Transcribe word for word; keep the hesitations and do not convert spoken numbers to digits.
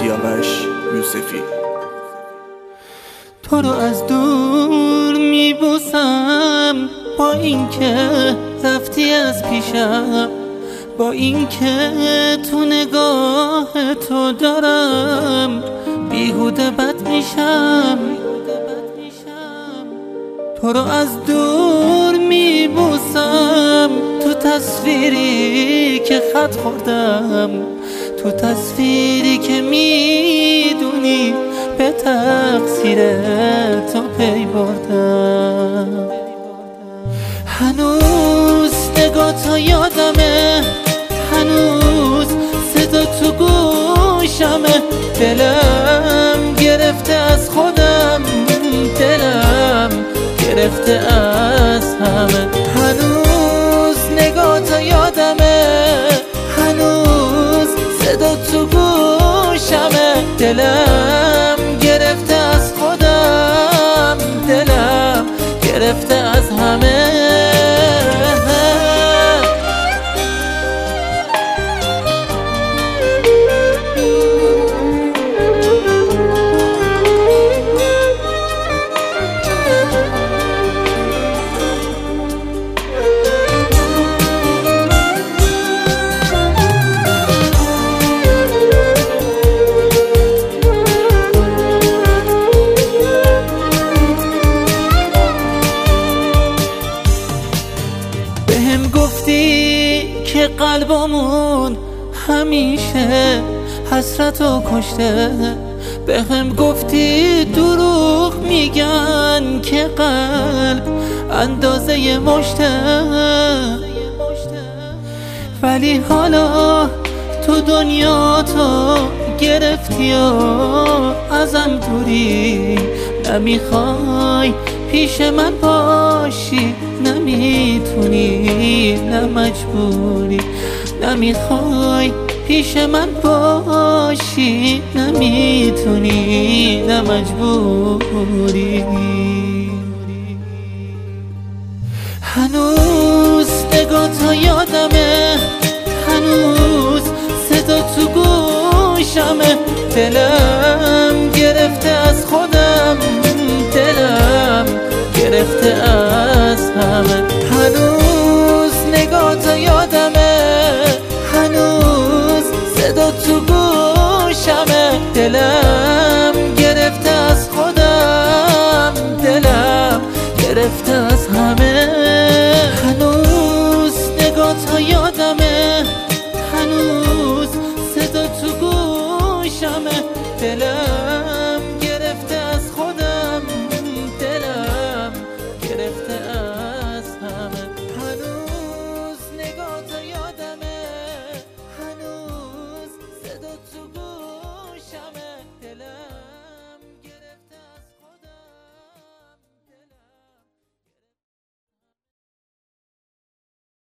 سیاوش یوسفی. تو رو از دور میبوسم با اینکه رفتی از پیشم، با اینکه تو نگاه تو دارم بیهوده بد میشم. تو رو از دور میبوسم تو تصویری که خط خوردم، تو تصویری که میدونی به تقصیر تو پی بردم. هنوز نگاه تا یادمه، هنوز صدا تو گوشمه. دلم گرفته از خودم، دلم گرفته از همه. هنوز نگاه تا یادمه، هنوز صدا تو گوشمه. دلم گرفته از خودم، دلم گرفته از همه. بهم گفتی که قلبمون همیشه حسرتو کشته، بهم گفتی دروغ میگن که قلب اندازه مشته. ولی حالا تو دنیا تو گرفتی و ازم دوری، نمیخوای پیش من باشی، نمیتونی نه مجبوری. نمیخوای پیش من باشی، نمیتونی نه مجبوری. هنوز نگاه تا یادمه، هنوز صدا تو گوشمه. دلم گرفته از خودم، دلم گرفته از همه. هنوز نگاه تا یادمه، هنوز صدا تو گوشمه. دلم گرفته از خودم، دلم گرفته از همه. هنوز نگاه تا یادمه، هنوز صدا تو گوشمه. دلم گرفته از خودم، دلم گرفته از همه. هنوز نگاه تا یادمه، هنوز صدا تو گوشمه.